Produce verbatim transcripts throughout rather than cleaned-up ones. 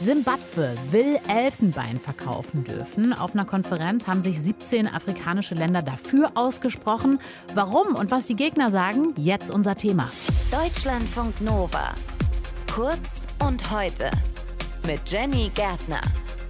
Simbabwe will Elfenbein verkaufen dürfen. Auf einer Konferenz haben sich siebzehn afrikanische Länder dafür ausgesprochen. Warum und was die Gegner sagen, jetzt unser Thema. Deutschlandfunk Nova. Kurz und heute mit Jenny Gärtner.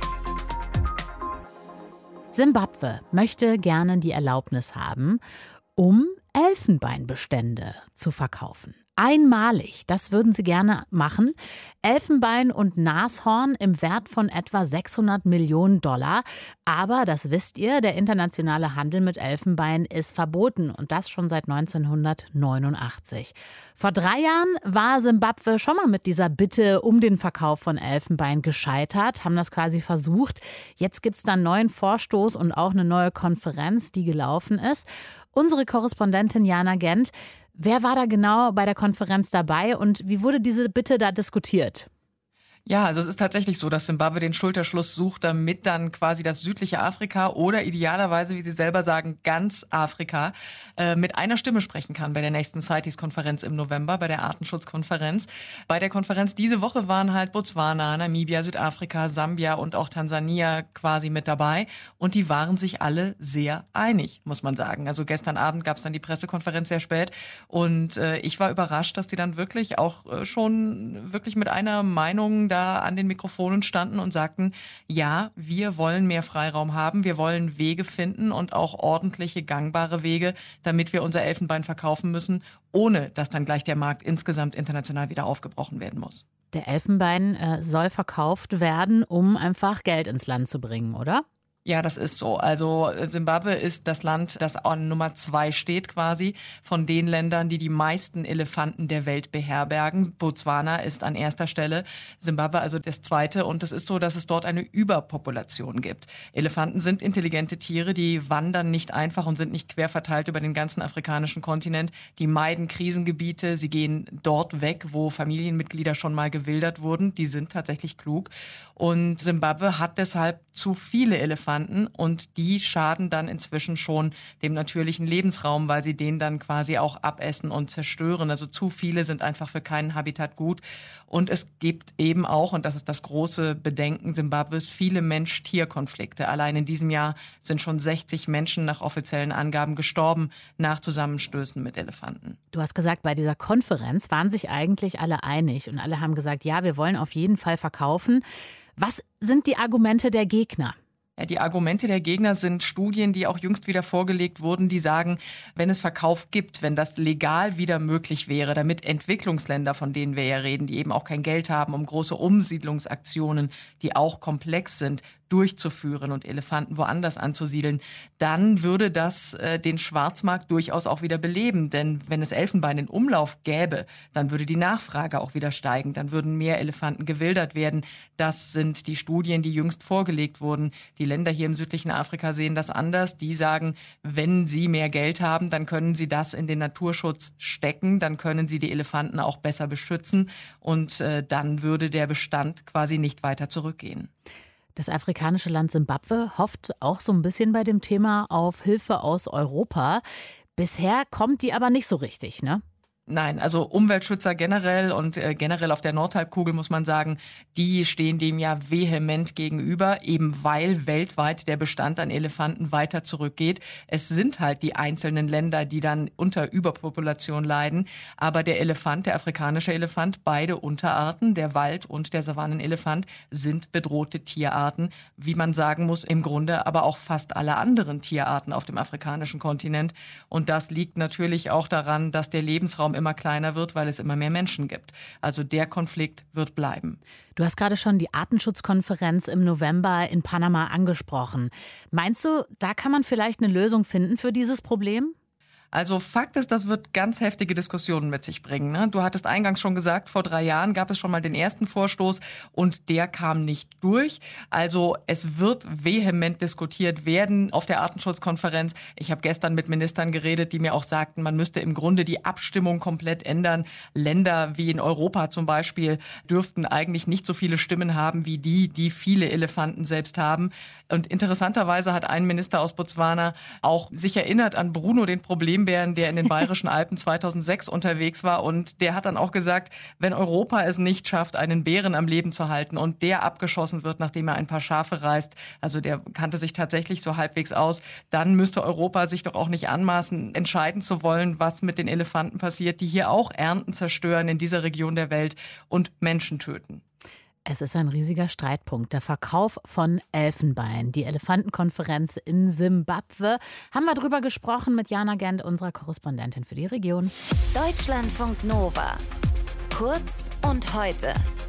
Simbabwe möchte gerne die Erlaubnis haben, um Elfenbeinbestände zu verkaufen. Einmalig, das würden sie gerne machen. Elfenbein und Nashorn im Wert von etwa sechshundert Millionen Dollar. Aber, das wisst ihr, der internationale Handel mit Elfenbein ist verboten und das schon seit neunzehnhundertneunundachtzig. Vor drei Jahren war Simbabwe schon mal mit dieser Bitte um den Verkauf von Elfenbein gescheitert, haben das quasi versucht. Jetzt gibt es da einen neuen Vorstoß und auch eine neue Konferenz, die gelaufen ist. Unsere Korrespondentin Jana Gent, wer war da genau bei der Konferenz dabei und wie wurde diese Bitte da diskutiert? Ja, also es ist tatsächlich so, dass Simbabwe den Schulterschluss sucht, damit dann quasi das südliche Afrika oder idealerweise, wie sie selber sagen, ganz Afrika äh, mit einer Stimme sprechen kann bei der nächsten CITES-Konferenz im November, bei der Artenschutzkonferenz. Bei der Konferenz diese Woche waren halt Botswana, Namibia, Südafrika, Sambia und auch Tansania quasi mit dabei. Und die waren sich alle sehr einig, muss man sagen. Also gestern Abend gab es dann die Pressekonferenz sehr spät und äh, ich war überrascht, dass die dann wirklich auch äh, schon wirklich mit einer Meinung da an den Mikrofonen standen und sagten, ja, wir wollen mehr Freiraum haben, wir wollen Wege finden und auch ordentliche, gangbare Wege, damit wir unser Elfenbein verkaufen müssen, ohne dass dann gleich der Markt insgesamt international wieder aufgebrochen werden muss. Der Elfenbein äh, soll verkauft werden, um einfach Geld ins Land zu bringen, oder? Ja, das ist so. Also Simbabwe ist das Land, das an Nummer zwei steht quasi von den Ländern, die die meisten Elefanten der Welt beherbergen. Botswana ist an erster Stelle, Simbabwe also das zweite. Und es ist so, dass es dort eine Überpopulation gibt. Elefanten sind intelligente Tiere, die wandern nicht einfach und sind nicht quer verteilt über den ganzen afrikanischen Kontinent. Die meiden Krisengebiete, sie gehen dort weg, wo Familienmitglieder schon mal gewildert wurden. Die sind tatsächlich klug. Und Simbabwe hat deshalb zu viele Elefanten. Und die schaden dann inzwischen schon dem natürlichen Lebensraum, weil sie den dann quasi auch abessen und zerstören. Also zu viele sind einfach für keinen Habitat gut. Und es gibt eben auch, und das ist das große Bedenken Simbabwes, viele Mensch-Tier-Konflikte. Allein in diesem Jahr sind schon sechzig Menschen nach offiziellen Angaben gestorben nach Zusammenstößen mit Elefanten. Du hast gesagt, bei dieser Konferenz waren sich eigentlich alle einig und alle haben gesagt, ja, wir wollen auf jeden Fall verkaufen. Was sind die Argumente der Gegner? Ja, die Argumente der Gegner sind Studien, die auch jüngst wieder vorgelegt wurden, die sagen, wenn es Verkauf gibt, wenn das legal wieder möglich wäre, damit Entwicklungsländer, von denen wir ja reden, die eben auch kein Geld haben, um große Umsiedlungsaktionen, die auch komplex sind, durchzuführen und Elefanten woanders anzusiedeln, dann würde das äh, den Schwarzmarkt durchaus auch wieder beleben. Denn wenn es Elfenbein in Umlauf gäbe, dann würde die Nachfrage auch wieder steigen. Dann würden mehr Elefanten gewildert werden. Das sind die Studien, die jüngst vorgelegt wurden. Die Länder hier im südlichen Afrika sehen das anders. Die sagen, wenn sie mehr Geld haben, dann können sie das in den Naturschutz stecken. Dann können sie die Elefanten auch besser beschützen. Und äh, dann würde der Bestand quasi nicht weiter zurückgehen. Das afrikanische Land Simbabwe hofft auch so ein bisschen bei dem Thema auf Hilfe aus Europa. Bisher kommt die aber nicht so richtig, ne? Nein, also Umweltschützer generell und äh, generell auf der Nordhalbkugel muss man sagen, die stehen dem ja vehement gegenüber, eben weil weltweit der Bestand an Elefanten weiter zurückgeht. Es sind halt die einzelnen Länder, die dann unter Überpopulation leiden, aber der Elefant, der afrikanische Elefant, beide Unterarten, der Wald- und der Savannenelefant, sind bedrohte Tierarten, wie man sagen muss, im Grunde aber auch fast alle anderen Tierarten auf dem afrikanischen Kontinent. Und das liegt natürlich auch daran, dass der Lebensraum immer kleiner wird, weil es immer mehr Menschen gibt. Also der Konflikt wird bleiben. Du hast gerade schon die Artenschutzkonferenz im November in Panama angesprochen. Meinst du, da kann man vielleicht eine Lösung finden für dieses Problem? Also Fakt ist, das wird ganz heftige Diskussionen mit sich bringen. Ne? Du hattest eingangs schon gesagt, vor drei Jahren gab es schon mal den ersten Vorstoß und der kam nicht durch. Also es wird vehement diskutiert werden auf der Artenschutzkonferenz. Ich habe gestern mit Ministern geredet, die mir auch sagten, man müsste im Grunde die Abstimmung komplett ändern. Länder wie in Europa zum Beispiel dürften eigentlich nicht so viele Stimmen haben wie die, die viele Elefanten selbst haben. Und interessanterweise hat ein Minister aus Botswana auch sich erinnert an Bruno, den Problem Extrembären, der in den Bayerischen Alpen zweitausendsechs unterwegs war. Und der hat dann auch gesagt, wenn Europa es nicht schafft, einen Bären am Leben zu halten und der abgeschossen wird, nachdem er ein paar Schafe reißt, also der kannte sich tatsächlich so halbwegs aus, dann müsste Europa sich doch auch nicht anmaßen, entscheiden zu wollen, was mit den Elefanten passiert, die hier auch Ernten zerstören in dieser Region der Welt und Menschen töten. Es ist ein riesiger Streitpunkt, der Verkauf von Elfenbein. Die Elefantenkonferenz in Simbabwe. Haben wir drüber gesprochen mit Jana Gent, unserer Korrespondentin für die Region. Deutschlandfunk Nova. Kurz und heute.